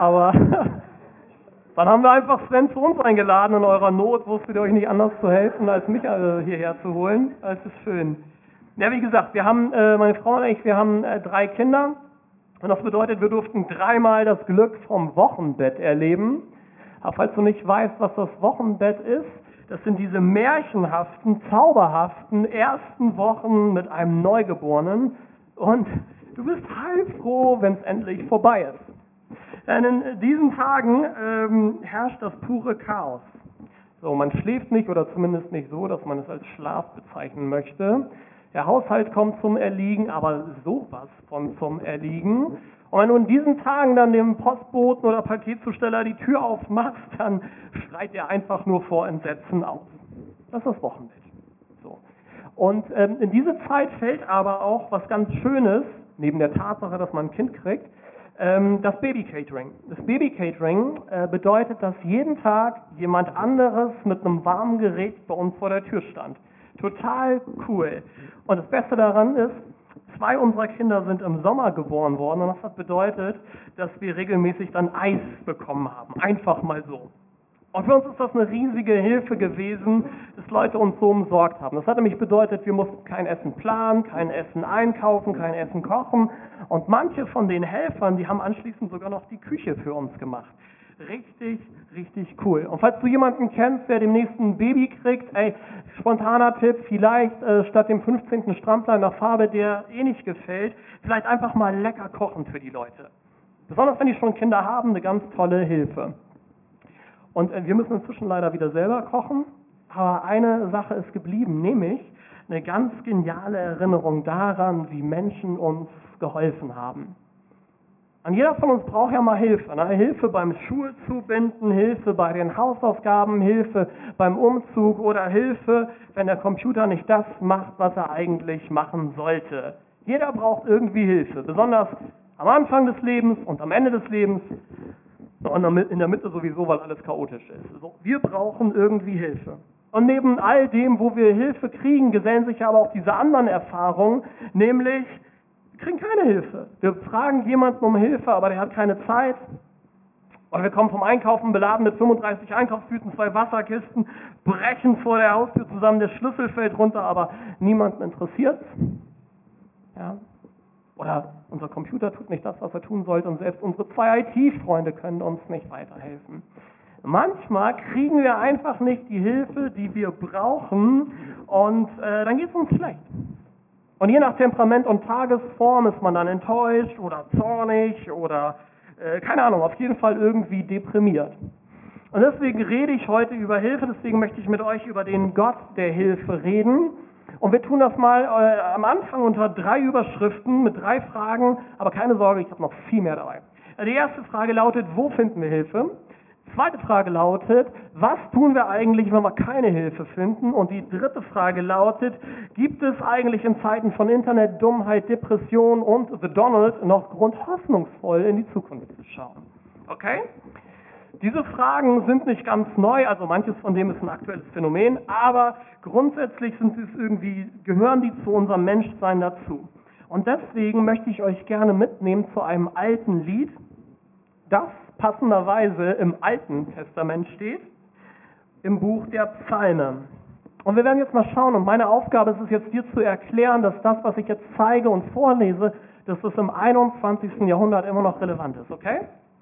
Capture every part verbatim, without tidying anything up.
Aber dann haben wir einfach Sven zu uns eingeladen. In eurer Not wusstet ihr euch nicht anders zu helfen, als mich äh, hierher zu holen. Das ist schön. Ja, wie gesagt, wir haben, äh, meine Frau und ich, wir haben äh, drei Kinder. Und das bedeutet, wir durften dreimal das Glück vom Wochenbett erleben. Aber falls du nicht weißt, was das Wochenbett ist, das sind diese märchenhaften, zauberhaften ersten Wochen mit einem Neugeborenen. Und du bist heilfroh, wenn es endlich vorbei ist. Denn in diesen Tagen ähm, herrscht das pure Chaos. So, man schläft nicht oder zumindest nicht so, dass man es als Schlaf bezeichnen möchte. Der Haushalt kommt zum Erliegen, aber sowas von zum Erliegen. Und wenn du in diesen Tagen dann dem Postboten oder Paketzusteller die Tür aufmachst, dann schreit er einfach nur vor Entsetzen auf. Das ist das Wochenbett. So. Und ähm, in diese Zeit fällt aber auch was ganz Schönes, neben der Tatsache, dass man ein Kind kriegt, ähm, das Baby-Catering. Das Baby-Catering äh, bedeutet, dass jeden Tag jemand anderes mit einem warmen Gerät bei uns vor der Tür stand. Total cool. Und das Beste daran ist, zwei unserer Kinder sind im Sommer geboren worden und das hat bedeutet, dass wir regelmäßig dann Eis bekommen haben. Einfach mal so. Und für uns ist das eine riesige Hilfe gewesen, dass Leute uns so umsorgt haben. Das hat nämlich bedeutet, wir mussten kein Essen planen, kein Essen einkaufen, kein Essen kochen. Und manche von den Helfern, die haben anschließend sogar noch die Küche für uns gemacht. Richtig, richtig cool. Und falls du jemanden kennst, der demnächst ein Baby kriegt, ey, spontaner Tipp, vielleicht äh, statt dem fünfzehnten Strampler in der Farbe, der eh nicht gefällt, vielleicht einfach mal lecker kochen für die Leute. Besonders wenn die schon Kinder haben, eine ganz tolle Hilfe. Und äh, wir müssen inzwischen leider wieder selber kochen, aber eine Sache ist geblieben, nämlich eine ganz geniale Erinnerung daran, wie Menschen uns geholfen haben. Und jeder von uns braucht ja mal Hilfe. Ne? Hilfe beim Schuhe zubinden, Hilfe bei den Hausaufgaben, Hilfe beim Umzug oder Hilfe, wenn der Computer nicht das macht, was er eigentlich machen sollte. Jeder braucht irgendwie Hilfe, besonders am Anfang des Lebens und am Ende des Lebens und in der Mitte sowieso, weil alles chaotisch ist. So, wir brauchen irgendwie Hilfe. Und neben all dem, wo wir Hilfe kriegen, gesellen sich aber auch diese anderen Erfahrungen, nämlich wir kriegen keine Hilfe. Wir fragen jemanden um Hilfe, aber der hat keine Zeit. Oder wir kommen vom Einkaufen beladen mit fünfunddreißig Einkaufstüten, zwei Wasserkisten, brechen vor der Haustür zusammen, der Schlüssel fällt runter, aber niemanden interessiert. Ja. Oder unser Computer tut nicht das, was er tun sollte und selbst unsere zwei I T-Freunde können uns nicht weiterhelfen. Manchmal kriegen wir einfach nicht die Hilfe, die wir brauchen und äh, dann geht es uns schlecht. Und je nach Temperament und Tagesform ist man dann enttäuscht oder zornig oder, äh, keine Ahnung, auf jeden Fall irgendwie deprimiert. Und deswegen rede ich heute über Hilfe, deswegen möchte ich mit euch über den Gott der Hilfe reden. Und wir tun das mal äh, am Anfang unter drei Überschriften mit drei Fragen, aber keine Sorge, ich habe noch viel mehr dabei. Die erste Frage lautet, wo finden wir Hilfe? Zweite Frage lautet, was tun wir eigentlich, wenn wir keine Hilfe finden? Und die dritte Frage lautet, gibt es eigentlich in Zeiten von Internet, Dummheit, Depression und The Donald noch Grund, hoffnungsvoll in die Zukunft zu schauen? Okay? Diese Fragen sind nicht ganz neu, also manches von dem ist ein aktuelles Phänomen, aber grundsätzlich sind sie irgendwie, gehören die zu unserem Menschsein dazu. Und deswegen möchte ich euch gerne mitnehmen zu einem alten Lied, das passenderweise im Alten Testament steht, im Buch der Psalme. Und wir werden jetzt mal schauen, und meine Aufgabe ist es jetzt dir zu erklären, dass das, was ich jetzt zeige und vorlese, dass das im einundzwanzigsten Jahrhundert immer noch relevant ist, okay?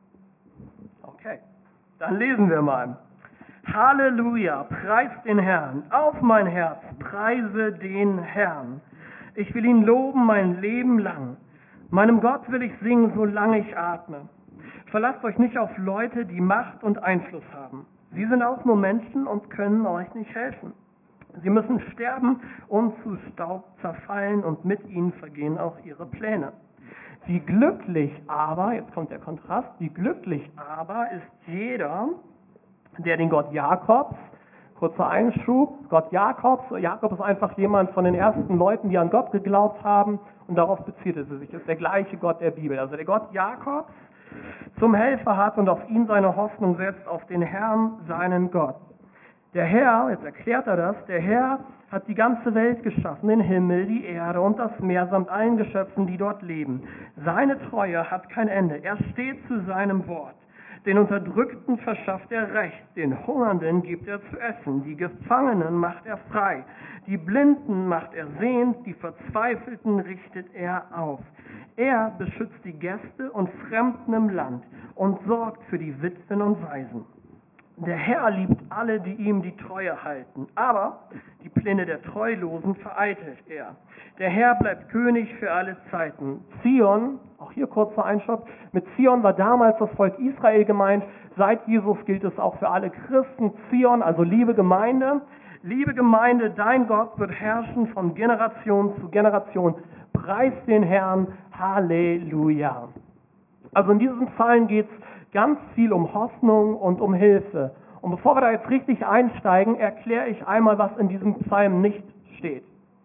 Okay, dann lesen wir mal. Halleluja, preis den Herrn, auf mein Herz, preise den Herrn. Ich will ihn loben mein Leben lang. Meinem Gott will ich singen, solange ich atme. Verlasst euch nicht auf Leute, die Macht und Einfluss haben. Sie sind auch nur Menschen und können euch nicht helfen. Sie müssen sterben und zu Staub zerfallen und mit ihnen vergehen auch ihre Pläne. Wie glücklich aber, jetzt kommt der Kontrast, wie glücklich aber ist jeder, der den Gott Jakobs, kurzer Einschub, Gott Jakobs, Jakob ist einfach jemand von den ersten Leuten, die an Gott geglaubt haben und darauf bezieht es sich, das ist der gleiche Gott der Bibel. Also der Gott Jakobs zum Helfer hat und auf ihn seine Hoffnung setzt, auf den Herrn, seinen Gott. Der Herr, jetzt erklärt er das, der Herr hat die ganze Welt geschaffen, den Himmel, die Erde und das Meer samt allen Geschöpfen, die dort leben. Seine Treue hat kein Ende, er steht zu seinem Wort. Den Unterdrückten verschafft er Recht, den Hungernden gibt er zu essen, die Gefangenen macht er frei, die Blinden macht er sehend, die Verzweifelten richtet er auf. Er beschützt die Gäste und Fremden im Land und sorgt für die Witwen und Waisen. Der Herr liebt alle, die ihm die Treue halten, aber die Pläne der Treulosen vereitelt er. Der Herr bleibt König für alle Zeiten. Zion, auch hier kurzer Einschub, mit Zion war damals das Volk Israel gemeint, seit Jesus gilt es auch für alle Christen. Zion, also liebe Gemeinde, liebe Gemeinde, dein Gott wird herrschen von Generation zu Generation. Preis den Herrn, Halleluja. Also in diesen Psalmen geht es ganz viel um Hoffnung und um Hilfe. Und bevor wir da jetzt richtig einsteigen, erkläre ich einmal, was in diesem Psalm nicht steht.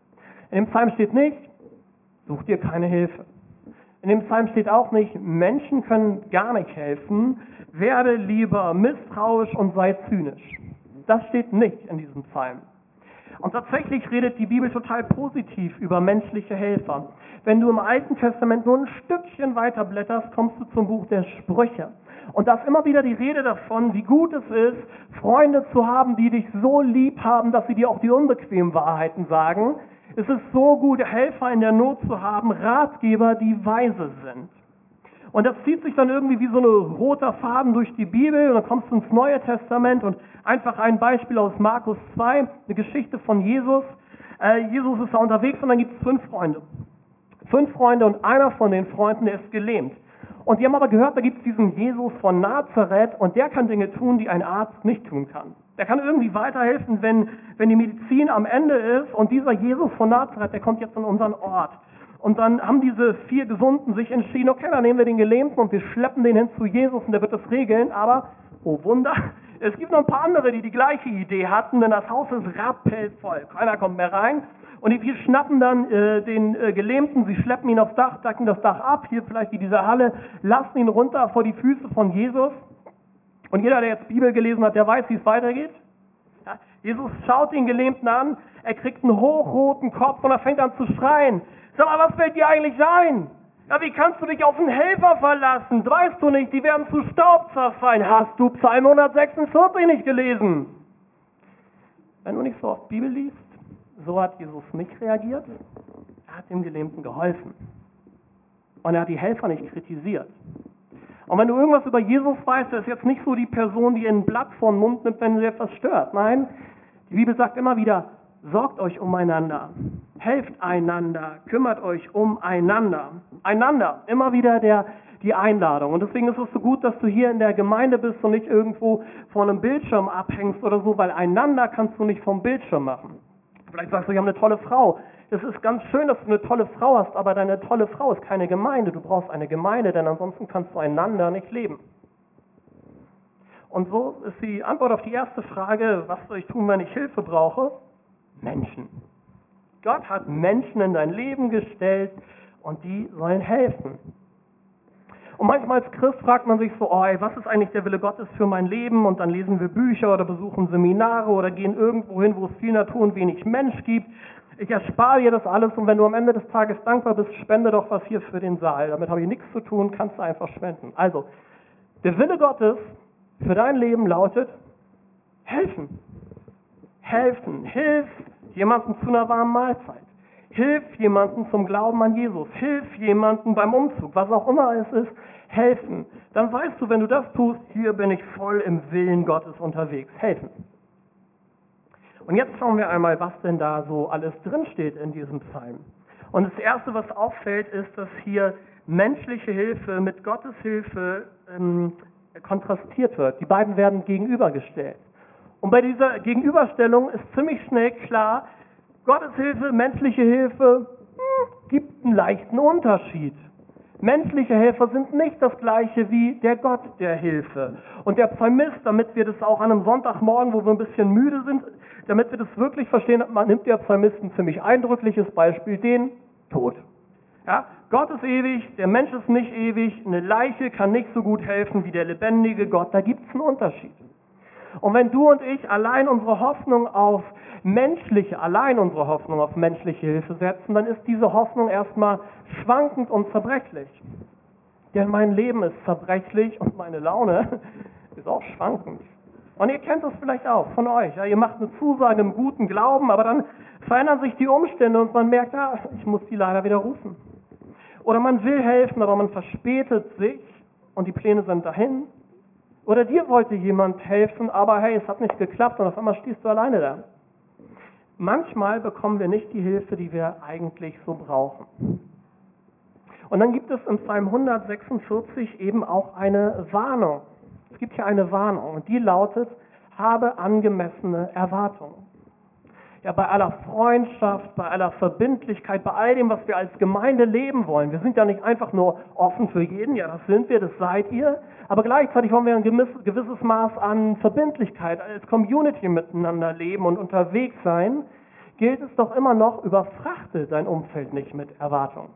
In dem Psalm steht nicht, such dir keine Hilfe. In dem Psalm steht auch nicht, Menschen können gar nicht helfen, werde lieber misstrauisch und sei zynisch. Das steht nicht in diesem Psalm. Und tatsächlich redet die Bibel total positiv über menschliche Helfer. Wenn du im Alten Testament nur ein Stückchen weiter blätterst, kommst du zum Buch der Sprüche. Und da ist immer wieder die Rede davon, wie gut es ist, Freunde zu haben, die dich so lieb haben, dass sie dir auch die unbequemen Wahrheiten sagen. Es ist so gut, Helfer in der Not zu haben, Ratgeber, die weise sind. Und das zieht sich dann irgendwie wie so ein roter Faden durch die Bibel und dann kommst du ins Neue Testament und einfach ein Beispiel aus Markus zwei, eine Geschichte von Jesus. Äh, Jesus ist da unterwegs und dann gibt es fünf Freunde. Fünf Freunde und einer von den Freunden, der ist gelähmt. Und die haben aber gehört, da gibt es diesen Jesus von Nazareth und der kann Dinge tun, die ein Arzt nicht tun kann. Der kann irgendwie weiterhelfen, wenn, wenn die Medizin am Ende ist und dieser Jesus von Nazareth, der kommt jetzt an unseren Ort. Und dann haben diese vier Gesunden sich entschieden, okay, dann nehmen wir den Gelähmten und wir schleppen den hin zu Jesus und der wird das regeln. Aber, oh Wunder, es gibt noch ein paar andere, die die gleiche Idee hatten, denn das Haus ist rappelvoll. Keiner kommt mehr rein. Und die vier schnappen dann äh, den äh, Gelähmten, sie schleppen ihn aufs Dach, decken das Dach ab, hier vielleicht wie diese Halle, lassen ihn runter vor die Füße von Jesus. Und jeder, der jetzt Bibel gelesen hat, der weiß, wie es weitergeht. Ja, Jesus schaut den Gelähmten an, er kriegt einen hochroten Kopf und er fängt an zu schreien. Sag mal, was fällt dir eigentlich ein? Ja, wie kannst du dich auf einen Helfer verlassen? Weißt du nicht, die werden zu Staub zerfallen. Hast du Psalm hundertsechsundvierzig nicht gelesen? Wenn du nicht so oft Bibel liest, so hat Jesus nicht reagiert. Er hat dem Gelähmten geholfen. Und er hat die Helfer nicht kritisiert. Und wenn du irgendwas über Jesus weißt, er ist jetzt nicht so die Person, die ein Blatt vor den Mund nimmt, wenn sie etwas stört. Nein, die Bibel sagt immer wieder, sorgt euch umeinander, helft einander, kümmert euch umeinander. Einander, immer wieder der, die Einladung. Und deswegen ist es so gut, dass du hier in der Gemeinde bist und nicht irgendwo vor einem Bildschirm abhängst oder so, weil einander kannst du nicht vom Bildschirm machen. Vielleicht sagst du, ich habe eine tolle Frau. Es ist ganz schön, dass du eine tolle Frau hast, aber deine tolle Frau ist keine Gemeinde. Du brauchst eine Gemeinde, denn ansonsten kannst du einander nicht leben. Und so ist die Antwort auf die erste Frage, was soll ich tun, wenn ich Hilfe brauche? Menschen. Gott hat Menschen in dein Leben gestellt und die sollen helfen. Und manchmal als Christ fragt man sich so, oh, ey, was ist eigentlich der Wille Gottes für mein Leben? Und dann lesen wir Bücher oder besuchen Seminare oder gehen irgendwo hin, wo es viel Natur und wenig Mensch gibt. Ich erspare dir das alles und wenn du am Ende des Tages dankbar bist, spende doch was hier für den Saal. Damit habe ich nichts zu tun, kannst du einfach spenden. Also, der Wille Gottes für dein Leben lautet, helfen. Helfen. Hilf jemandem zu einer warmen Mahlzeit. Hilf jemandem zum Glauben an Jesus. Hilf jemandem beim Umzug, was auch immer es ist, helfen. Dann weißt du, wenn du das tust, hier bin ich voll im Willen Gottes unterwegs. Helfen. Und jetzt schauen wir einmal, was denn da so alles drinsteht in diesem Psalm. Und das Erste, was auffällt, ist, dass hier menschliche Hilfe mit Gottes Hilfe ähm, kontrastiert wird. Die beiden werden gegenübergestellt. Und bei dieser Gegenüberstellung ist ziemlich schnell klar, Gottes Hilfe, menschliche Hilfe, hm, gibt einen leichten Unterschied. Menschliche Helfer sind nicht das gleiche wie der Gott der Hilfe. Und der Psalmist, damit wir das auch an einem Sonntagmorgen, wo wir ein bisschen müde sind, damit wir das wirklich verstehen, man nimmt der Psalmist ein ziemlich eindrückliches Beispiel, den Tod. Ja, Gott ist ewig, der Mensch ist nicht ewig, eine Leiche kann nicht so gut helfen wie der lebendige Gott, da gibt es einen Unterschied. Und wenn du und ich allein unsere Hoffnung auf menschliche, allein unsere Hoffnung auf menschliche Hilfe setzen, dann ist diese Hoffnung erstmal schwankend und zerbrechlich. denn mein Leben ist zerbrechlich und meine Laune ist auch schwankend. Und ihr kennt das vielleicht auch von euch. Ja, ihr macht eine Zusage im guten Glauben, aber dann verändern sich die Umstände und man merkt, ja, ich muss die leider wieder rufen. Oder man will helfen, aber man verspätet sich und die Pläne sind dahin. Oder dir wollte jemand helfen, aber hey, es hat nicht geklappt und auf einmal stehst du alleine da. Manchmal bekommen wir nicht die Hilfe, die wir eigentlich so brauchen. Und dann gibt es im Psalm hundertsechsundvierzig eben auch eine Warnung. Es gibt hier eine Warnung und die lautet, habe angemessene Erwartungen. Ja, bei aller Freundschaft, bei aller Verbindlichkeit, bei all dem, was wir als Gemeinde leben wollen. Wir sind ja nicht einfach nur offen für jeden, ja, das sind wir, das seid ihr. Aber gleichzeitig wollen wir ein gewisses Maß an Verbindlichkeit, als Community miteinander leben und unterwegs sein. Gilt es doch immer noch, überfrachte dein Umfeld nicht mit Erwartungen.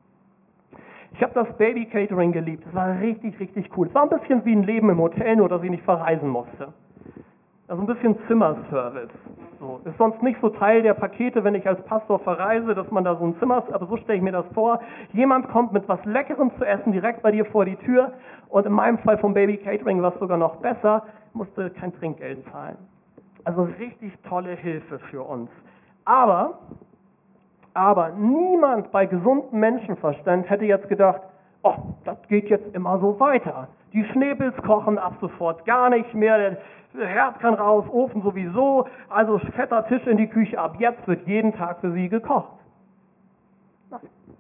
Ich habe das Baby Catering geliebt. Das war richtig, richtig cool. Es war ein bisschen wie ein Leben im Hotel, nur dass ich nicht verreisen musste. Also ein bisschen Zimmerservice. So. Ist sonst nicht so Teil der Pakete, wenn ich als Pastor verreise, dass man da so ein Zimmer, aber so stelle ich mir das vor. Jemand kommt mit was Leckerem zu essen direkt bei dir vor die Tür und in meinem Fall vom Baby Catering war es sogar noch besser, musste kein Trinkgeld zahlen. Also richtig tolle Hilfe für uns. Aber Aber niemand bei gesundem Menschenverstand hätte jetzt gedacht, oh, das geht jetzt immer so weiter. Die Schnäbels kochen ab sofort gar nicht mehr, der Herd kann raus, Ofen sowieso, also fetter Tisch in die Küche, ab jetzt wird jeden Tag für sie gekocht. Nein.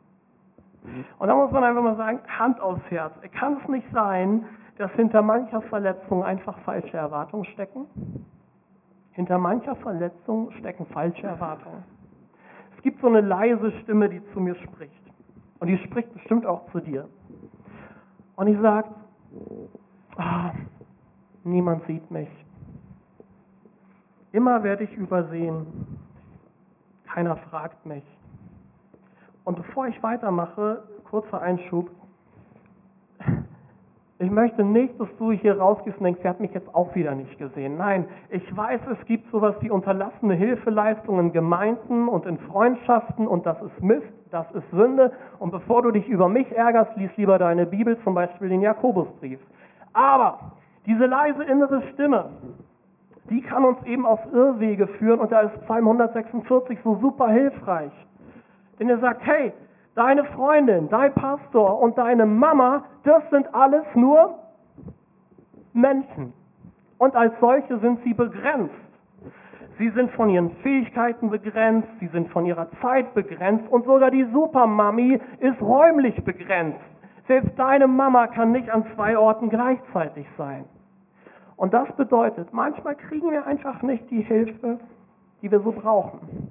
Und da muss man einfach mal sagen, Hand aufs Herz. Kann es nicht sein, dass hinter mancher Verletzung einfach falsche Erwartungen stecken? Hinter mancher Verletzung stecken falsche Erwartungen. Es gibt so eine leise Stimme, die zu mir spricht. Und die spricht bestimmt auch zu dir. Und die sagt, ah, niemand sieht mich. Immer werde ich übersehen. Keiner fragt mich. Und bevor ich weitermache, kurzer Einschub. Ich möchte nicht, dass du hier rausgehst und denkst, er hat mich jetzt auch wieder nicht gesehen. Nein, ich weiß, es gibt sowas wie unterlassene Hilfeleistungen in Gemeinden und in Freundschaften und das ist Mist, das ist Sünde. Und bevor du dich über mich ärgerst, lies lieber deine Bibel, zum Beispiel den Jakobusbrief. Aber diese leise innere Stimme, die kann uns eben auf Irrwege führen und da ist Psalm hundertsechsundvierzig so super hilfreich. Denn er sagt, hey, deine Freundin, dein Pastor und deine Mama, das sind alles nur Menschen. Und als solche sind sie begrenzt. Sie sind von ihren Fähigkeiten begrenzt, sie sind von ihrer Zeit begrenzt und sogar die Supermami ist räumlich begrenzt. Selbst deine Mama kann nicht an zwei Orten gleichzeitig sein. Und das bedeutet, manchmal kriegen wir einfach nicht die Hilfe, die wir so brauchen.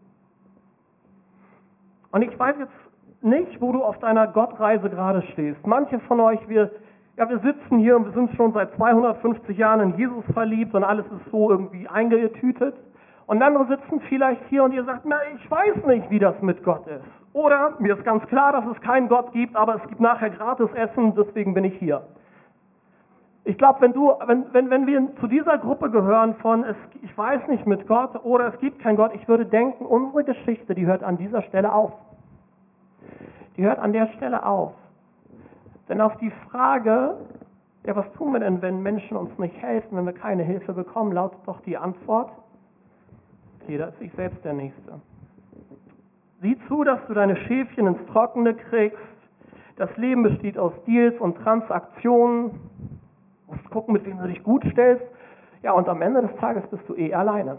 Und ich weiß jetzt nicht, wo du auf deiner Gottreise gerade stehst. Manche von euch, wir, ja, wir sitzen hier und wir sind schon seit zweihundertfünfzig Jahren in Jesus verliebt und alles ist so irgendwie eingetütet. Und andere sitzen vielleicht hier und ihr sagt, na, ich weiß nicht, wie das mit Gott ist. Oder mir ist ganz klar, dass es keinen Gott gibt, aber es gibt nachher gratis Essen, deswegen bin ich hier. Ich glaube, wenn du, wenn, wenn, wenn wir zu dieser Gruppe gehören von, es, ich weiß nicht mit Gott oder es gibt keinen Gott, ich würde denken, unsere Geschichte, die hört an dieser Stelle auf. Die hört an der Stelle auf. Denn auf die Frage, ja, was tun wir denn, wenn Menschen uns nicht helfen, wenn wir keine Hilfe bekommen, lautet doch die Antwort, jeder ist sich selbst der Nächste. Sieh zu, dass du deine Schäfchen ins Trockene kriegst. Das Leben besteht aus Deals und Transaktionen. Du musst gucken, mit wem du dich gut stellst. Ja, und am Ende des Tages bist du eh alleine.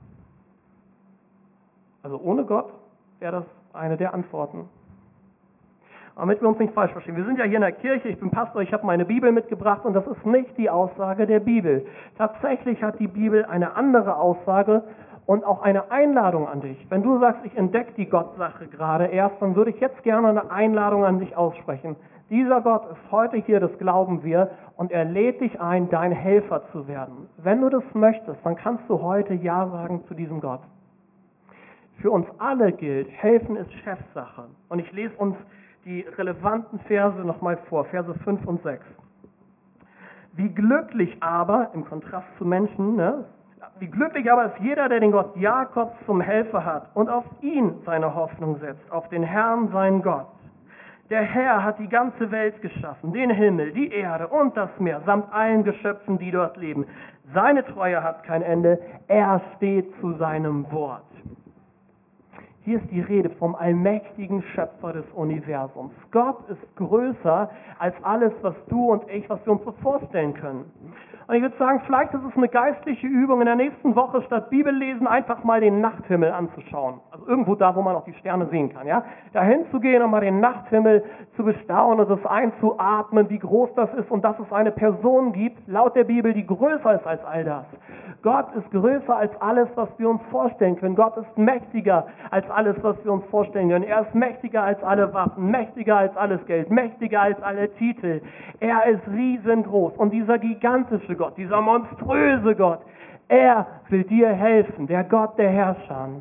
Also ohne Gott wäre das eine der Antworten. Damit wir uns nicht falsch verstehen. Wir sind ja hier in der Kirche, ich bin Pastor, ich habe meine Bibel mitgebracht und das ist nicht die Aussage der Bibel. Tatsächlich hat die Bibel eine andere Aussage und auch eine Einladung an dich. Wenn du sagst, ich entdecke die Gottsache gerade erst, dann würde ich jetzt gerne eine Einladung an dich aussprechen. Dieser Gott ist heute hier, das glauben wir, und er lädt dich ein, dein Helfer zu werden. Wenn du das möchtest, dann kannst du heute Ja sagen zu diesem Gott. Für uns alle gilt, helfen ist Chefsache. Und ich lese uns die relevanten Verse nochmal vor, Verse fünf und sechs. Wie glücklich aber, im Kontrast zu Menschen, ne, wie glücklich aber ist jeder, der den Gott Jakobs zum Helfer hat und auf ihn seine Hoffnung setzt, auf den Herrn, seinen Gott. Der Herr hat die ganze Welt geschaffen, den Himmel, die Erde und das Meer, samt allen Geschöpfen, die dort leben. Seine Treue hat kein Ende, er steht zu seinem Wort. Hier ist die Rede vom allmächtigen Schöpfer des Universums. Gott ist größer als alles, was du und ich, was wir uns so vorstellen können. Und ich würde sagen, vielleicht ist es eine geistliche Übung, in der nächsten Woche statt Bibellesen einfach mal den Nachthimmel anzuschauen. Also irgendwo da, wo man auch die Sterne sehen kann. Ja? Da hinzugehen und mal den Nachthimmel zu bestaunen und es einzuatmen, wie groß das ist und dass es eine Person gibt, laut der Bibel, die größer ist als all das. Gott ist größer als alles, was wir uns vorstellen können. Gott ist mächtiger als alles, was wir uns vorstellen können. Er ist mächtiger als alle Waffen, mächtiger als alles Geld, mächtiger als alle Titel. Er ist riesengroß. Und dieser gigantische Gott, dieser monströse Gott, er will dir helfen, der Gott der Herrscher.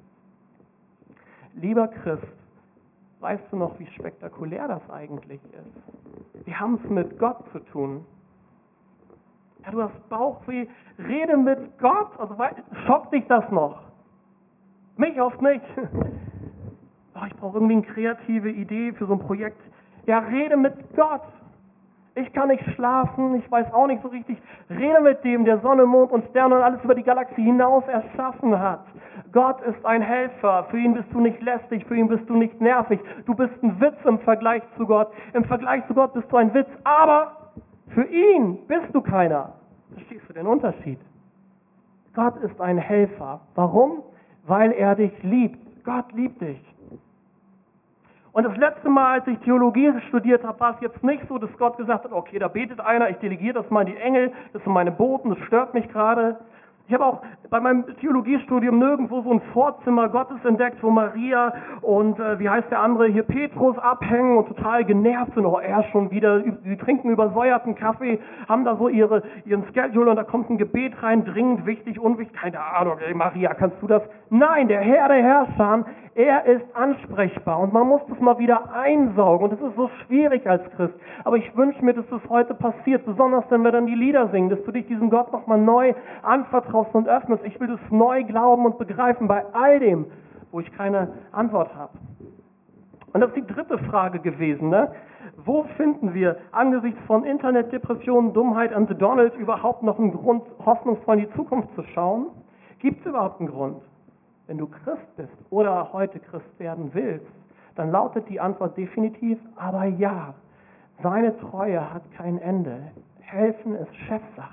Lieber Christ, weißt du noch, wie spektakulär das eigentlich ist? Wir haben es mit Gott zu tun. Ja, du hast Bauchweh, rede mit Gott. Also schockt dich das noch? Mich oft nicht. Oh, ich brauche irgendwie eine kreative Idee für so ein Projekt. Ja, rede mit Gott. Ich kann nicht schlafen, ich weiß auch nicht so richtig. Rede mit dem, der Sonne, Mond und Sterne und alles über die Galaxie hinaus erschaffen hat. Gott ist ein Helfer. Für ihn bist du nicht lästig, für ihn bist du nicht nervig. Du bist ein Witz im Vergleich zu Gott. Im Vergleich zu Gott bist du ein Witz, aber für ihn bist du keiner. Verstehst du den Unterschied? Gott ist ein Helfer. Warum? Weil er dich liebt. Gott liebt dich. Und das letzte Mal, als ich Theologie studiert habe, war es jetzt nicht so, dass Gott gesagt hat, okay, da betet einer, ich delegiere das mal an die Engel, das sind meine Boten, das stört mich gerade. Ich habe auch bei meinem Theologiestudium nirgendwo so ein Vorzimmer Gottes entdeckt, wo Maria und, äh, wie heißt der andere, hier Petrus abhängen und total genervt sind. Oh, er schon wieder, sie trinken übersäuerten Kaffee, haben da so ihre, ihren Schedule und da kommt ein Gebet rein, dringend, wichtig, unwichtig, keine Ahnung, ey, Maria, kannst du das? Nein, der Herr der Herrscher, er ist ansprechbar und man muss das mal wieder einsaugen und es ist so schwierig als Christ. Aber ich wünsche mir, dass das heute passiert, besonders wenn wir dann die Lieder singen, dass du dich diesem Gott nochmal neu anvertraust und öffnest. Ich will das neu glauben und begreifen bei all dem, wo ich keine Antwort habe. Und das ist die dritte Frage gewesen, ne? Wo finden wir angesichts von Internet, Depressionen, Dummheit und The Donald überhaupt noch einen Grund, hoffnungsvoll in die Zukunft zu schauen? Gibt es überhaupt einen Grund? Wenn du Christ bist oder heute Christ werden willst, dann lautet die Antwort definitiv, aber ja, seine Treue hat kein Ende. Helfen ist Chefsache.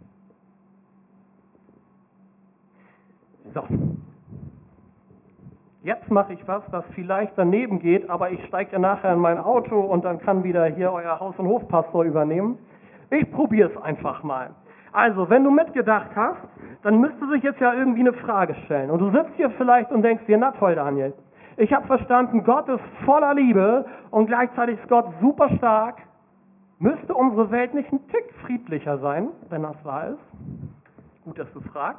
So, jetzt mache ich was, das vielleicht daneben geht, aber ich steige ja nachher in mein Auto und dann kann wieder hier euer Haus- und Hofpastor übernehmen. Ich probiere es einfach mal. Also, wenn du mitgedacht hast, dann müsste sich jetzt ja irgendwie eine Frage stellen. Und du sitzt hier vielleicht und denkst dir, na toll, Daniel, ich habe verstanden, Gott ist voller Liebe und gleichzeitig ist Gott super stark. Müsste unsere Welt nicht ein Tick friedlicher sein, wenn das wahr ist? Gut, dass du fragst.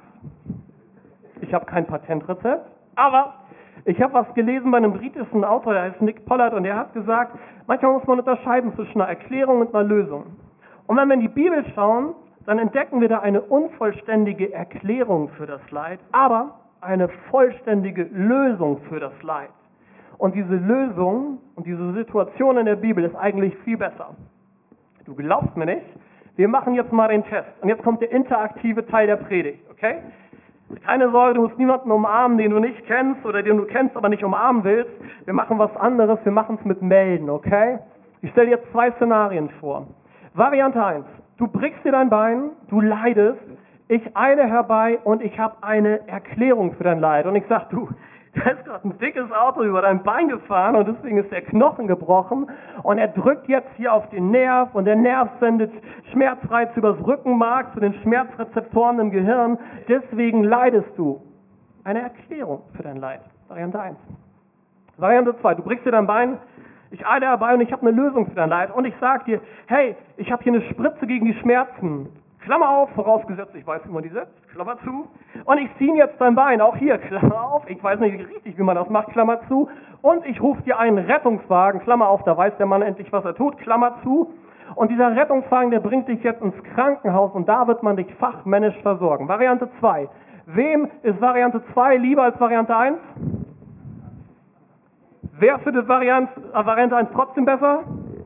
Ich habe kein Patentrezept, aber ich habe was gelesen bei einem britischen Autor, der heißt Nick Pollard, und der hat gesagt, manchmal muss man unterscheiden zwischen einer Erklärung und einer Lösung. Und wenn wir in die Bibel schauen, dann entdecken wir da eine unvollständige Erklärung für das Leid, aber eine vollständige Lösung für das Leid. Und diese Lösung und diese Situation in der Bibel ist eigentlich viel besser. Du glaubst mir nicht? Wir machen jetzt mal den Test. Und jetzt kommt der interaktive Teil der Predigt, okay? Keine Sorge, du musst niemanden umarmen, den du nicht kennst oder den du kennst, aber nicht umarmen willst. Wir machen was anderes, wir machen es mit Melden, okay? Ich stelle dir jetzt zwei Szenarien vor. Variante eins. Du brichst dir dein Bein, du leidest, ich eile herbei und ich habe eine Erklärung für dein Leid. Und ich sag, du, da ist gerade ein dickes Auto über dein Bein gefahren und deswegen ist der Knochen gebrochen und er drückt jetzt hier auf den Nerv und der Nerv sendet Schmerzreiz übers Rückenmark zu den Schmerzrezeptoren im Gehirn. Deswegen leidest du. Eine Erklärung für dein Leid. Variante eins. Variante zwei. Du brichst dir dein Bein, ich eile herbei und ich habe eine Lösung für dein Leid. Und ich sage dir, hey, ich habe hier eine Spritze gegen die Schmerzen. Klammer auf, vorausgesetzt, ich weiß, wie man die setzt, Klammer zu. Und ich ziehe jetzt dein Bein, auch hier, Klammer auf. Ich weiß nicht richtig, wie man das macht, Klammer zu. Und ich rufe dir einen Rettungswagen, Klammer auf, da weiß der Mann endlich, was er tut, Klammer zu. Und dieser Rettungswagen, der bringt dich jetzt ins Krankenhaus und da wird man dich fachmännisch versorgen. Variante zwei. Wem ist Variante zwei lieber als Variante eins? Wer für die Variante, Variante eins trotzdem besser?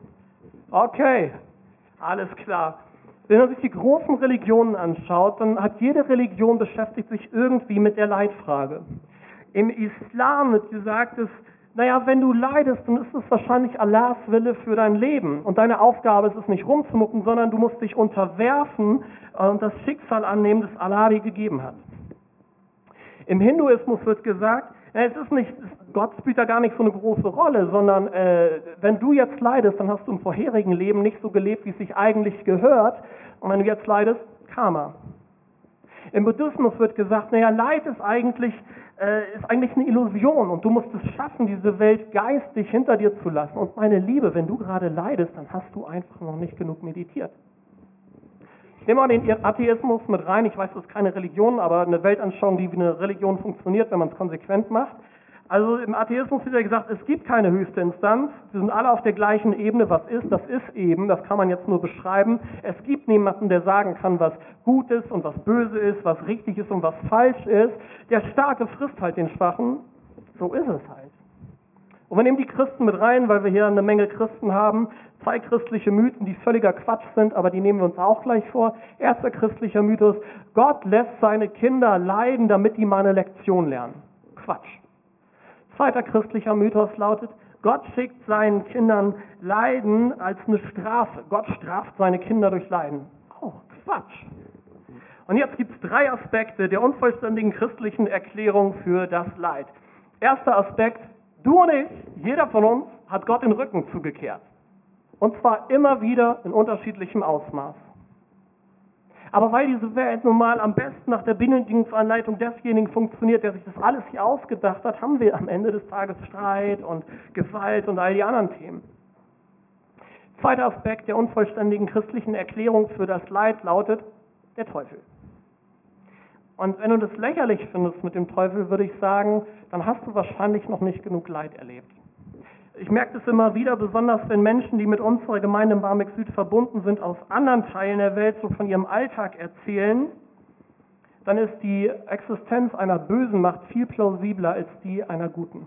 Okay, alles klar. Wenn man sich die großen Religionen anschaut, dann hat jede Religion beschäftigt sich irgendwie mit der Leidfrage. Im Islam wird gesagt, dass, naja, wenn du leidest, dann ist es wahrscheinlich Allahs Wille für dein Leben. Und deine Aufgabe ist es nicht rumzumucken, sondern du musst dich unterwerfen und das Schicksal annehmen, das Allah dir gegeben hat. Im Hinduismus wird gesagt, es ist nicht, Gott spielt da gar nicht so eine große Rolle, sondern äh, wenn du jetzt leidest, dann hast du im vorherigen Leben nicht so gelebt, wie es sich eigentlich gehört. Und wenn du jetzt leidest, Karma. Im Buddhismus wird gesagt, naja, Leid ist eigentlich, äh, ist eigentlich eine Illusion und du musst es schaffen, diese Welt geistig hinter dir zu lassen. Und meine Liebe, wenn du gerade leidest, dann hast du einfach noch nicht genug meditiert. Ich nehme mal den Atheismus mit rein. Ich weiß, das ist keine Religion, aber eine Weltanschauung, die wie eine Religion funktioniert, wenn man es konsequent macht. Also im Atheismus wird ja gesagt, es gibt keine höchste Instanz. Wir sind alle auf der gleichen Ebene. Was ist, das ist eben. Das kann man jetzt nur beschreiben. Es gibt niemanden, der sagen kann, was gut ist und was böse ist, was richtig ist und was falsch ist. Der Starke frisst halt den Schwachen. So ist es halt. Und wir nehmen die Christen mit rein, weil wir hier eine Menge Christen haben. Zwei christliche Mythen, die völliger Quatsch sind, aber die nehmen wir uns auch gleich vor. Erster christlicher Mythos, Gott lässt seine Kinder leiden, damit die mal eine Lektion lernen. Quatsch. Zweiter christlicher Mythos lautet, Gott schickt seinen Kindern Leiden als eine Strafe. Gott straft seine Kinder durch Leiden. Auch Quatsch. Und jetzt gibt es drei Aspekte der unvollständigen christlichen Erklärung für das Leid. Erster Aspekt, du und ich, jeder von uns, hat Gott den Rücken zugekehrt. Und zwar immer wieder in unterschiedlichem Ausmaß. Aber weil diese Welt nun mal am besten nach der Bedienungsanleitung desjenigen funktioniert, der sich das alles hier ausgedacht hat, haben wir am Ende des Tages Streit und Gewalt und all die anderen Themen. Zweiter Aspekt der unvollständigen christlichen Erklärung für das Leid lautet der Teufel. Und wenn du das lächerlich findest mit dem Teufel, würde ich sagen, dann hast du wahrscheinlich noch nicht genug Leid erlebt. Ich merke das immer wieder, besonders wenn Menschen, die mit unserer Gemeinde in Barmbek Süd verbunden sind, aus anderen Teilen der Welt so von ihrem Alltag erzählen, dann ist die Existenz einer bösen Macht viel plausibler als die einer guten.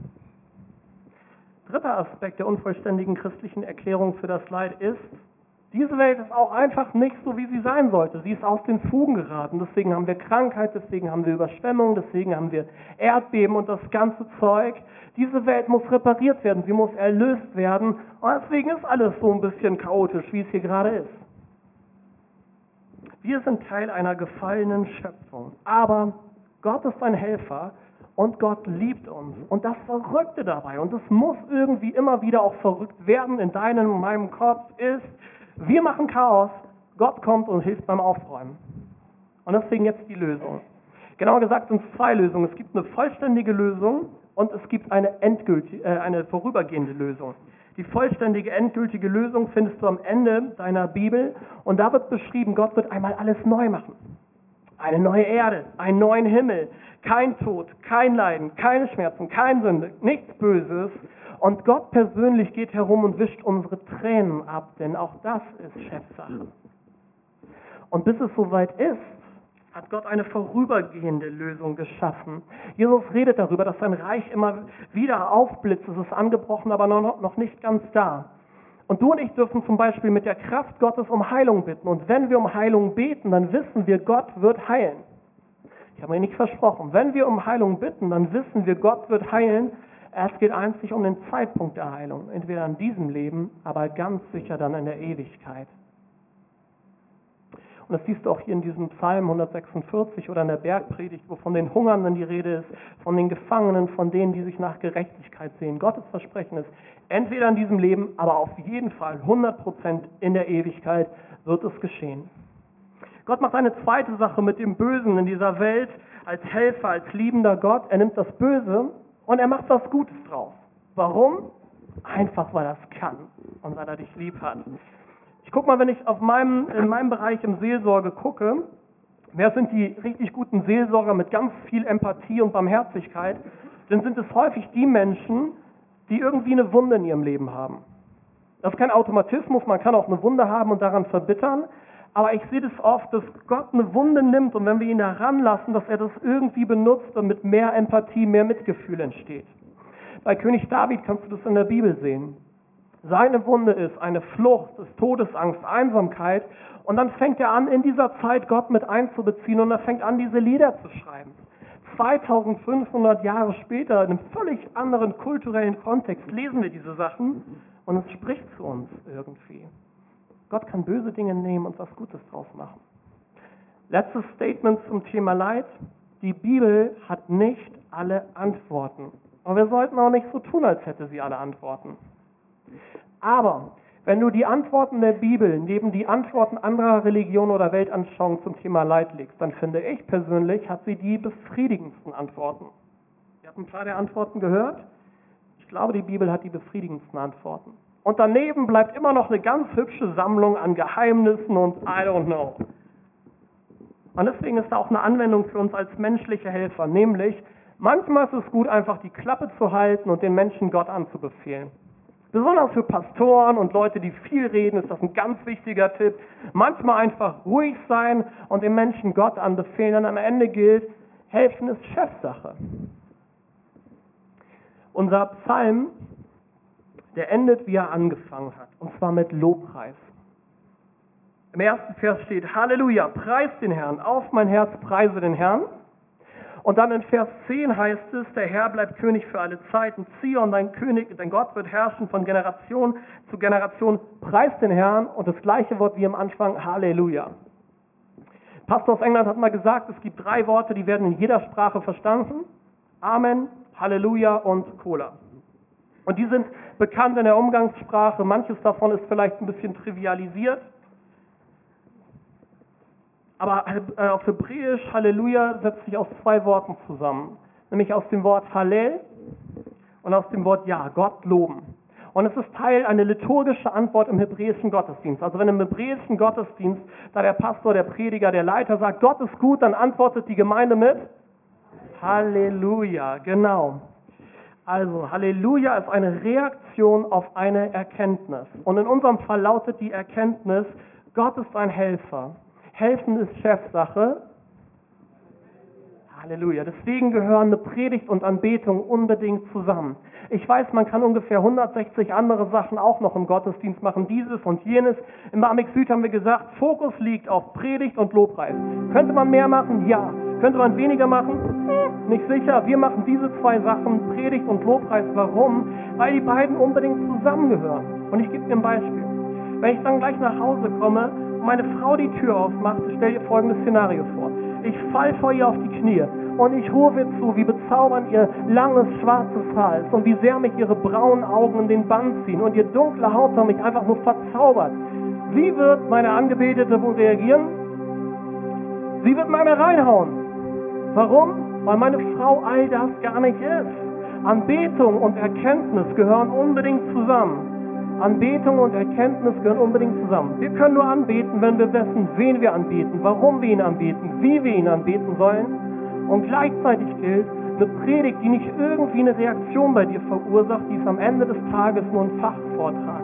Dritter Aspekt der unvollständigen christlichen Erklärung für das Leid ist, diese Welt ist auch einfach nicht so, wie sie sein sollte. Sie ist aus den Fugen geraten. Deswegen haben wir Krankheit, deswegen haben wir Überschwemmungen, deswegen haben wir Erdbeben und das ganze Zeug. Diese Welt muss repariert werden, sie muss erlöst werden. Und deswegen ist alles so ein bisschen chaotisch, wie es hier gerade ist. Wir sind Teil einer gefallenen Schöpfung. Aber Gott ist ein Helfer und Gott liebt uns. Und das Verrückte dabei, und das muss irgendwie immer wieder auch verrückt werden in deinem und meinem Kopf, ist, wir machen Chaos, Gott kommt und hilft beim Aufräumen. Und deswegen jetzt die Lösung. Genauer gesagt sind es zwei Lösungen. Es gibt eine vollständige Lösung und es gibt eine endgültige, äh, eine vorübergehende Lösung. Die vollständige, endgültige Lösung findest du am Ende deiner Bibel und da wird beschrieben, Gott wird einmal alles neu machen. Eine neue Erde, einen neuen Himmel, kein Tod, kein Leiden, keine Schmerzen, keine Sünde, nichts Böses. Und Gott persönlich geht herum und wischt unsere Tränen ab, denn auch das ist Chefsache. Und bis es soweit ist, hat Gott eine vorübergehende Lösung geschaffen. Jesus redet darüber, dass sein Reich immer wieder aufblitzt. Es ist angebrochen, aber noch, noch nicht ganz da. Und du und ich dürfen zum Beispiel mit der Kraft Gottes um Heilung bitten. Und wenn wir um Heilung beten, dann wissen wir, Gott wird heilen. Ich habe mir nicht versprochen. Wenn wir um Heilung bitten, dann wissen wir, Gott wird heilen. Es geht einzig um den Zeitpunkt der Heilung. Entweder in diesem Leben, aber ganz sicher dann in der Ewigkeit. Und das siehst du auch hier in diesem Psalm hundertsechsundvierzig oder in der Bergpredigt, wo von den Hungernden die Rede ist, von den Gefangenen, von denen, die sich nach Gerechtigkeit sehen. Gottes Versprechen ist, entweder in diesem Leben, aber auf jeden Fall hundert Prozent in der Ewigkeit wird es geschehen. Gott macht eine zweite Sache mit dem Bösen in dieser Welt als Helfer, als liebender Gott. Er nimmt das Böse und er macht was Gutes draus. Warum? Einfach, weil er es kann und weil er dich lieb hat. Ich guck mal, wenn ich auf meinem, in meinem Bereich im Seelsorge gucke, wer sind die richtig guten Seelsorger mit ganz viel Empathie und Barmherzigkeit, dann sind es häufig die Menschen, die irgendwie eine Wunde in ihrem Leben haben. Das ist kein Automatismus, man kann auch eine Wunde haben und daran verbittern, aber ich sehe das oft, dass Gott eine Wunde nimmt und wenn wir ihn da ranlassen, dass er das irgendwie benutzt, damit mehr Empathie, mehr Mitgefühl entsteht. Bei König David kannst du das in der Bibel sehen. Seine Wunde ist eine Flucht, ist Todesangst, Einsamkeit. Und dann fängt er an, in dieser Zeit Gott mit einzubeziehen und er fängt an, diese Lieder zu schreiben. zweitausendfünfhundert Jahre später, in einem völlig anderen kulturellen Kontext, lesen wir diese Sachen und es spricht zu uns irgendwie. Gott kann böse Dinge nehmen und was Gutes draus machen. Letztes Statement zum Thema Leid. Die Bibel hat nicht alle Antworten. Und wir sollten auch nicht so tun, als hätte sie alle Antworten. Aber wenn du die Antworten der Bibel neben die Antworten anderer Religionen oder Weltanschauungen zum Thema Leid legst, dann finde ich persönlich, hat sie die befriedigendsten Antworten. Ihr habt ein paar der Antworten gehört. Ich glaube, die Bibel hat die befriedigendsten Antworten. Und daneben bleibt immer noch eine ganz hübsche Sammlung an Geheimnissen und I don't know. Und deswegen ist da auch eine Anwendung für uns als menschliche Helfer, nämlich manchmal ist es gut, einfach die Klappe zu halten und den Menschen Gott anzubefehlen. Besonders für Pastoren und Leute, die viel reden, ist das ein ganz wichtiger Tipp. Manchmal einfach ruhig sein und den Menschen Gott anbefehlen. Denn am Ende gilt, helfen ist Chefsache. Unser Psalm, der endet, wie er angefangen hat, und zwar mit Lobpreis. Im ersten Vers steht, Halleluja, preis den Herrn, auf mein Herz preise den Herrn. Und dann in Vers zehn heißt es, der Herr bleibt König für alle Zeiten. Zion, dein König, dein Gott wird herrschen von Generation zu Generation. Preis den Herrn und das gleiche Wort wie am Anfang, Halleluja. Pastor aus England hat mal gesagt, es gibt drei Worte, die werden in jeder Sprache verstanden. Amen, Halleluja und Cola. Und die sind bekannt in der Umgangssprache. Manches davon ist vielleicht ein bisschen trivialisiert. Aber äh, auf Hebräisch Halleluja setzt sich aus zwei Worten zusammen. Nämlich aus dem Wort Hallel und aus dem Wort Ja, Gott loben. Und es ist Teil einer liturgische Antwort im hebräischen Gottesdienst. Also wenn im hebräischen Gottesdienst, da der Pastor, der Prediger, der Leiter sagt, Gott ist gut, dann antwortet die Gemeinde mit Halleluja, genau. Also Halleluja ist eine Reaktion auf eine Erkenntnis. Und in unserem Fall lautet die Erkenntnis, Gott ist ein Helfer. Helfen ist Chefsache. Halleluja. Deswegen gehören eine Predigt und Anbetung unbedingt zusammen. Ich weiß, man kann ungefähr hundertsechzig andere Sachen auch noch im Gottesdienst machen, dieses und jenes. Im Amix Süd haben wir gesagt, Fokus liegt auf Predigt und Lobpreis. Könnte man mehr machen? Ja. Könnte man weniger machen? Hm, nicht sicher. Wir machen diese zwei Sachen, Predigt und Lobpreis. Warum? Weil die beiden unbedingt zusammengehören. Und ich gebe dir ein Beispiel. Wenn ich dann gleich nach Hause komme und meine Frau die Tür aufmacht, stell dir folgendes Szenario vor. Ich fall vor ihr auf die Knie und ich rufe ihr zu, wie bezaubernd ihr langes, schwarzes Haar ist und wie sehr mich ihre braunen Augen in den Bann ziehen und ihr dunkle Haut mich einfach nur verzaubert. Wie wird meine Angebetete wohl reagieren? Sie wird mal reinhauen. Warum? Weil meine Frau all das gar nicht ist. Anbetung und Erkenntnis gehören unbedingt zusammen. Anbetung und Erkenntnis gehören unbedingt zusammen. Wir können nur anbeten, wenn wir wissen, wen wir anbeten, warum wir ihn anbeten, wie wir ihn anbeten sollen. Und gleichzeitig gilt, eine Predigt, die nicht irgendwie eine Reaktion bei dir verursacht, die ist am Ende des Tages nur ein Fachvortrag.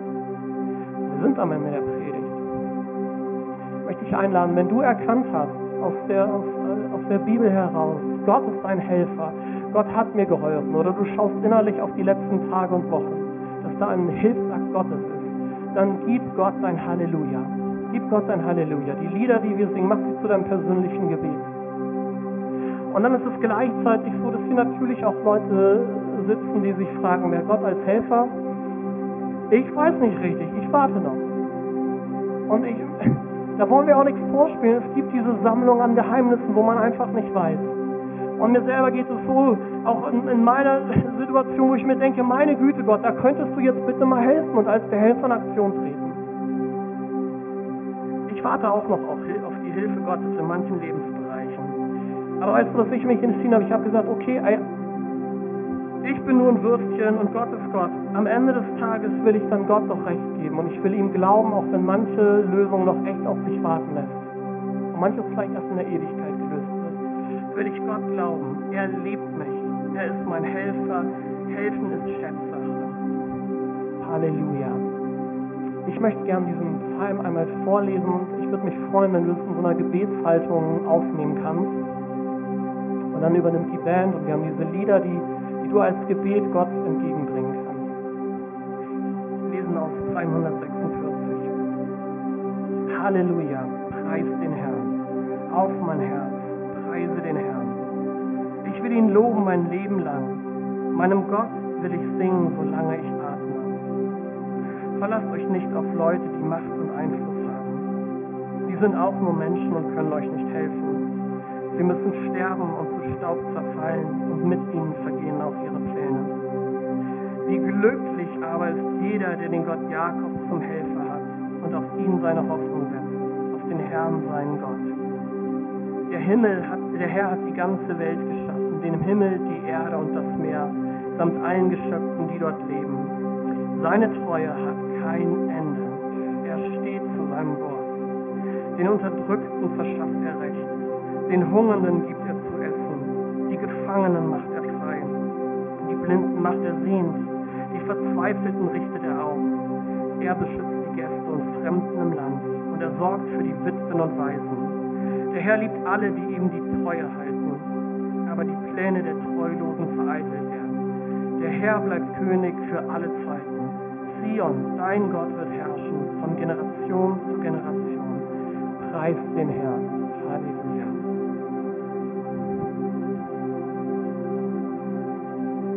Wir sind am Ende der Predigt. Ich möchte dich einladen, wenn du erkannt hast, aus der, aus, aus der Bibel heraus, Gott ist ein Helfer, Gott hat mir geholfen, oder du schaust innerlich auf die letzten Tage und Wochen, dass da ein Hilfsakt Gottes ist, dann gib Gott dein Halleluja. Gib Gott dein Halleluja. Die Lieder, die wir singen, mach sie zu deinem persönlichen Gebet. Und dann ist es gleichzeitig so, dass hier natürlich auch Leute sitzen, die sich fragen, wer Gott als Helfer? Ich weiß nicht richtig, ich warte noch. Und ich, da wollen wir auch nichts vorspielen. Es gibt diese Sammlung an Geheimnissen, wo man einfach nicht weiß. Und mir selber geht es so, auch in, in meiner Situation, wo ich mir denke, meine Güte Gott, da könntest du jetzt bitte mal helfen und als der Helfer in Aktion treten. Ich warte auch noch auf, auf die Hilfe Gottes in manchen Lebensbereichen. Aber weißt du, dass ich mich entschieden habe? Ich habe gesagt, okay, ich bin nur ein Würstchen und Gott ist Gott. Am Ende des Tages will ich dann Gott doch recht geben und ich will ihm glauben, auch wenn manche Lösung noch echt auf sich warten lässt. Und manches vielleicht erst in der Ewigkeit gelöst wird. Will ich Gott glauben. Er liebt mich. Er ist mein Helfer. Helfen ist Chefsache. Halleluja. Ich möchte gern diesen Psalm einmal vorlesen und ich würde mich freuen, wenn du es in so einer Gebetshaltung aufnehmen kannst. Und dann übernimmt die Band und wir haben diese Lieder, die, die die du als Gebet Gott entgegenbringen kannst. Wir lesen aus Psalm hundertsechsundvierzig. Halleluja, preis den Herrn. Auf mein Herz, preise den Herrn. Ich will ihn loben mein Leben lang. Meinem Gott will ich singen, solange ich atme. Verlasst euch nicht auf Leute, die Macht und Einfluss haben. Die sind auch nur Menschen und können euch nicht helfen. Sie müssen sterben und zu Staub zerfallen und mit ihnen vergehen auch ihre Pläne. Wie glücklich aber ist jeder, der den Gott Jakob zum Helfer hat und auf ihn seine Hoffnung setzt, auf den Herrn, seinen Gott. Der Himmel hat, der Herr hat die ganze Welt geschaffen, den Himmel, die Erde und das Meer, samt allen Geschöpfen, die dort leben. Seine Treue hat kein Ende. Er steht zu seinem Wort. Den Unterdrückten verschafft er Recht. Den Hungernden gibt er zu essen. Die Gefangenen macht er frei. Die Blinden macht er sehend. Die Verzweifelten richtet er auf. Er beschützt die Gäste und Fremden im Land. Und er sorgt für die Witwen und Waisen. Der Herr liebt alle, die ihm die Treue halten. Aber die Pläne der Treulosen vereitelt er. Der Herr bleibt König für alle Zeiten. Zion, dein Gott wird herrschen, von Generation zu Generation. Preist den Herrn.